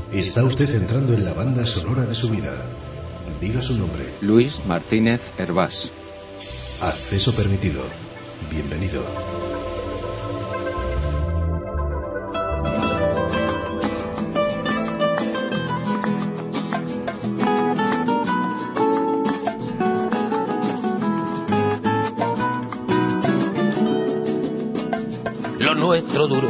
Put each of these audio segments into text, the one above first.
Está usted entrando en la banda sonora de su vida. Diga su nombre. Luis Martínez Hervás. Acceso permitido. Bienvenido. Lo nuestro duro.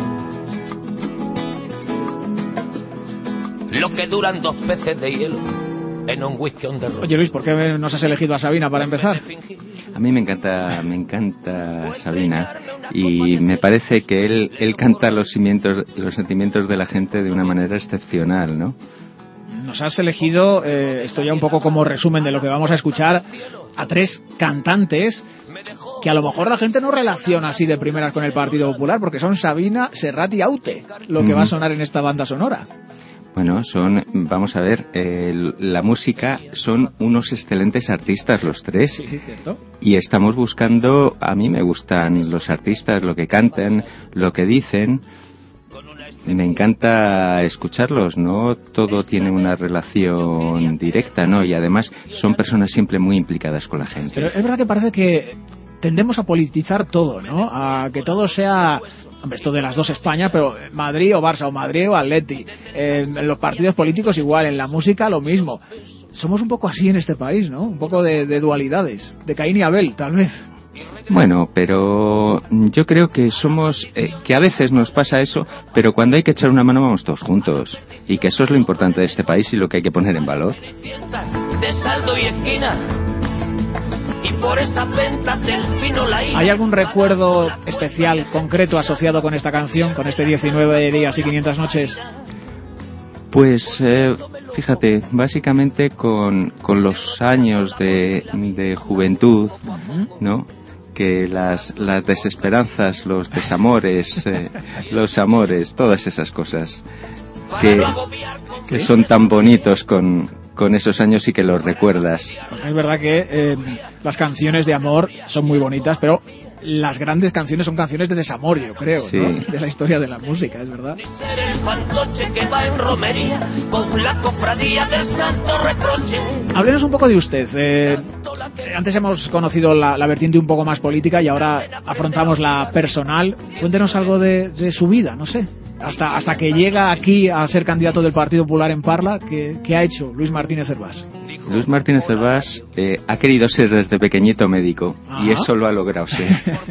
Lo que duran 2 peces de hielo en un whisky on the road. Oye Luis, ¿por qué nos has elegido a Sabina para empezar? A mí me encanta Sabina, y me parece que él canta los sentimientos de la gente de una manera excepcional, ¿no? Nos has elegido, esto ya un poco como resumen de lo que vamos a escuchar, a 3 cantantes que a lo mejor la gente no relaciona así de primeras con el Partido Popular, porque son Sabina, Serrat y Aute, lo que va a sonar en esta banda sonora. Bueno, vamos a ver, la música, son unos excelentes artistas los 3. Sí, cierto. Y estamos buscando, a mí me gustan los artistas, lo que cantan, lo que dicen. Me encanta escucharlos, no todo tiene una relación directa, ¿no? Y además son personas siempre muy implicadas con la gente. Pero es verdad que parece que tendemos a politizar todo, ¿no? A que todo sea, hombre, esto de las dos España, pero Madrid o Barça, o Madrid o Atleti. En los partidos políticos igual, en la música lo mismo. Somos un poco así en este país, ¿no? Un poco de dualidades, de Caín y Abel, tal vez. Bueno, pero yo creo que que a veces nos pasa eso, pero cuando hay que echar una mano vamos todos juntos. Y que eso es lo importante de este país y lo que hay que poner en valor. De saldo y esquina. Y por esas ventas del fino la ¿Hay algún recuerdo especial, concreto, asociado con esta canción, con este 19 días y 500 noches? Pues fíjate, básicamente con los años de juventud, ¿no? Que las desesperanzas, los desamores, los amores, todas esas cosas que son tan bonitos con esos años y que los recuerdas. Es verdad que las canciones de amor son muy bonitas, pero las grandes canciones son canciones de desamor, yo creo, sí, ¿no? De la historia de la música, es verdad. Háblenos un poco de usted. Antes hemos conocido la vertiente un poco más política y ahora afrontamos la personal. Cuéntenos algo de su vida, no sé. Hasta que llega aquí a ser candidato del Partido Popular en Parla, ¿qué ha hecho Luis Martínez Hervás? Luis Martínez Hervás ha querido ser desde pequeñito médico. Y eso lo ha logrado ser.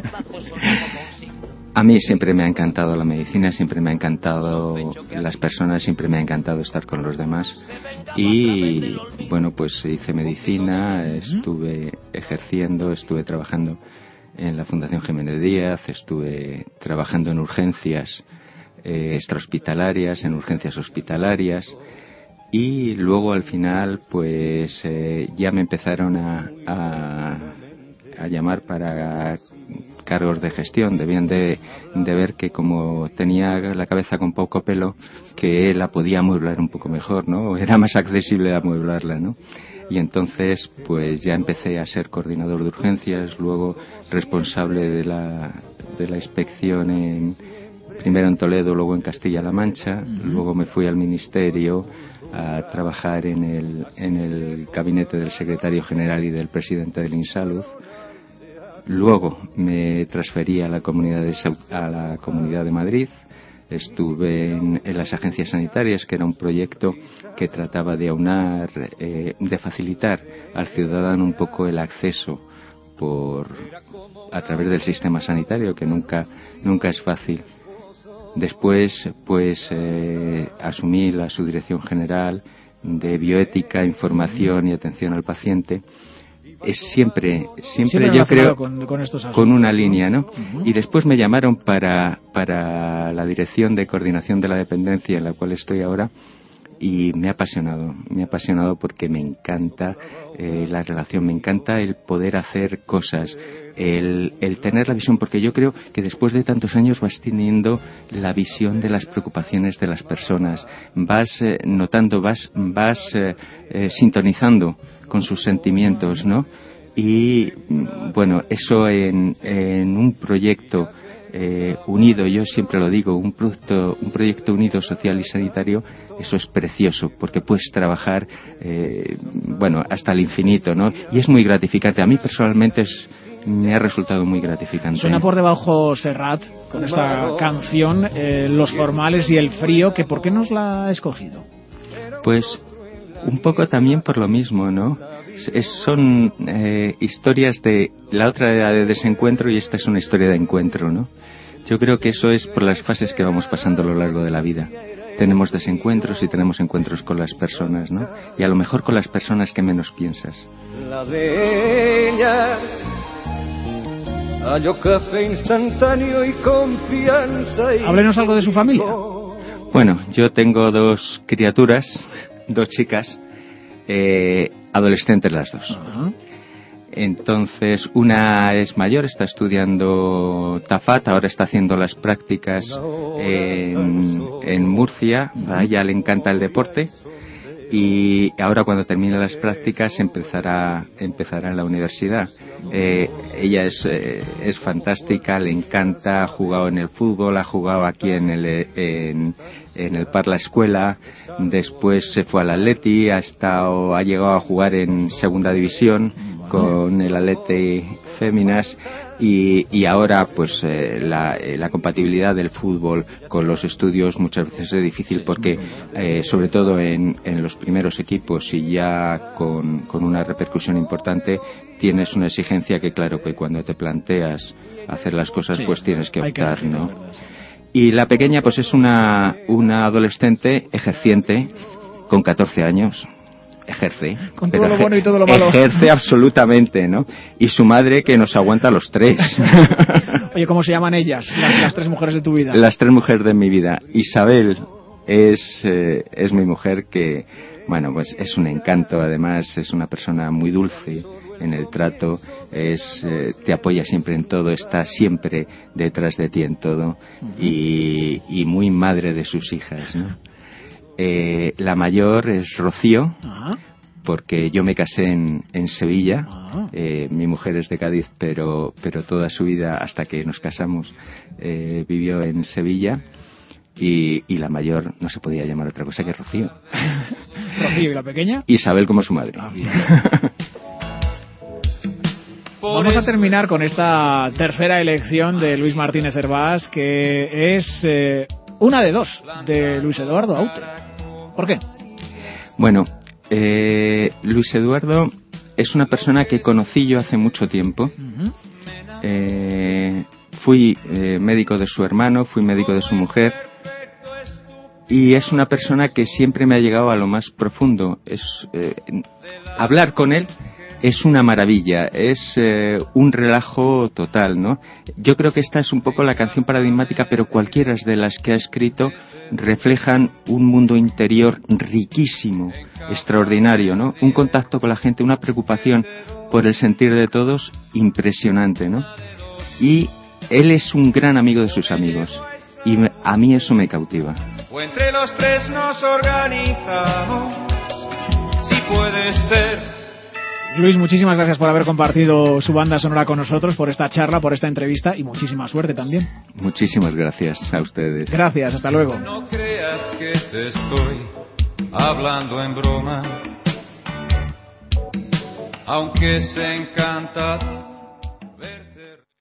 A mí siempre me ha encantado la medicina, siempre me ha encantado las personas, siempre me ha encantado estar con los demás. Y bueno, pues hice medicina, estuve ejerciendo, estuve trabajando en la Fundación Jiménez Díaz, estuve trabajando en urgencias extrahospitalarias, en urgencias hospitalarias. Y luego al final pues ya me empezaron a llamar para cargos de gestión. Debían de ver que como tenía la cabeza con poco pelo, que la podía amueblar un poco mejor, ¿no? Era más accesible amueblarla, ¿no? Y entonces pues ya empecé a ser coordinador de urgencias, luego responsable de la inspección primero en Toledo, luego en Castilla-La Mancha. Luego me fui al ministerio a trabajar en el gabinete del secretario general y del presidente del INSalud. Luego me transferí a la Comunidad de Madrid. Estuve en las agencias sanitarias, que era un proyecto que trataba de aunar, de facilitar al ciudadano un poco el acceso a través del sistema sanitario, que nunca es fácil. Después, pues, asumí la subdirección general de bioética, información y atención al paciente. Es siempre yo creo con una línea, ¿no? Y después me llamaron para la dirección de coordinación de la dependencia, en la cual estoy ahora, y me ha apasionado porque me encanta la relación, me encanta el poder hacer cosas, el tener la visión, porque yo creo que después de tantos años vas teniendo la visión de las preocupaciones de las personas, vas notando, vas sintonizando con sus sentimientos, ¿no? Y bueno, eso en un proyecto unido, yo siempre lo digo, un proyecto unido social y sanitario, eso es precioso, porque puedes trabajar, hasta el infinito, ¿no? Y es muy gratificante. A mí personalmente me ha resultado muy gratificante. Suena por debajo Serrat con esta canción, Los Formales y el Frío, que ¿por qué nos la ha escogido? Pues un poco también por lo mismo, ¿no? Son historias de la otra era de desencuentro y esta es una historia de encuentro, ¿no? Yo creo que eso es por las fases que vamos pasando a lo largo de la vida. Tenemos desencuentros y tenemos encuentros con las personas, ¿no? Y a lo mejor con las personas que menos piensas. La de ella, hallo café instantáneo y confianza. Háblenos algo de su familia. Bueno, yo tengo 2 criaturas, 2 chicas, adolescentes las 2. Uh-huh. Entonces, una es mayor, está estudiando Tafat, ahora está haciendo las prácticas en Murcia, a ella le encanta el deporte y ahora cuando termine las prácticas empezará en la universidad. Ella es fantástica, le encanta, ha jugado en el fútbol, ha jugado aquí en el Parla Escuela, después se fue al Atleti, ha llegado a jugar en segunda división con el Atleti Féminas y ahora pues la compatibilidad del fútbol con los estudios muchas veces es difícil porque sobre todo en los primeros equipos y ya con una repercusión importante tienes una exigencia que claro que cuando te planteas hacer las cosas pues tienes que optar, ¿no? Y la pequeña pues es una adolescente ejerciente con 14 años. Ejerce. Con todo lo bueno y todo lo malo. Ejerce absolutamente, ¿no? Y su madre que nos aguanta a los 3. Oye, ¿cómo se llaman ellas? Las 3 mujeres de tu vida. Las 3 mujeres de mi vida. Isabel es mi mujer que, bueno, pues es un encanto, además es una persona muy dulce en el trato, te apoya siempre en todo, está siempre detrás de ti en todo y muy madre de sus hijas, ¿no? La mayor es Rocío, porque yo me casé en Sevilla, mi mujer es de Cádiz, pero toda su vida hasta que nos casamos vivió en Sevilla y la mayor no se podía llamar otra cosa que Rocío. Rocío, ¿y la pequeña? Isabel como su madre. Vamos a terminar con esta tercera elección de Luis Martínez Hervás, que es una de 2 de Luis Eduardo Aute. ¿Por qué? Bueno, Luis Eduardo es una persona que conocí yo hace mucho tiempo. Fui médico de su hermano, fui médico de su mujer y es una persona que siempre me ha llegado a lo más profundo. Hablar con él es una maravilla, es un relajo total, ¿no? Yo creo que esta es un poco la canción paradigmática, pero cualquiera de las que ha escrito reflejan un mundo interior riquísimo, extraordinario, ¿no? Un contacto con la gente, una preocupación por el sentir de todos impresionante, ¿no? Y él es un gran amigo de sus amigos y a mí eso me cautiva. O entre los 3 nos organizamos, si puede ser. Luis, muchísimas gracias por haber compartido su banda sonora con nosotros, por esta charla, por esta entrevista y muchísima suerte también. Muchísimas gracias a ustedes. Gracias, hasta luego. No creas que te estoy hablando en broma, aunque se encanta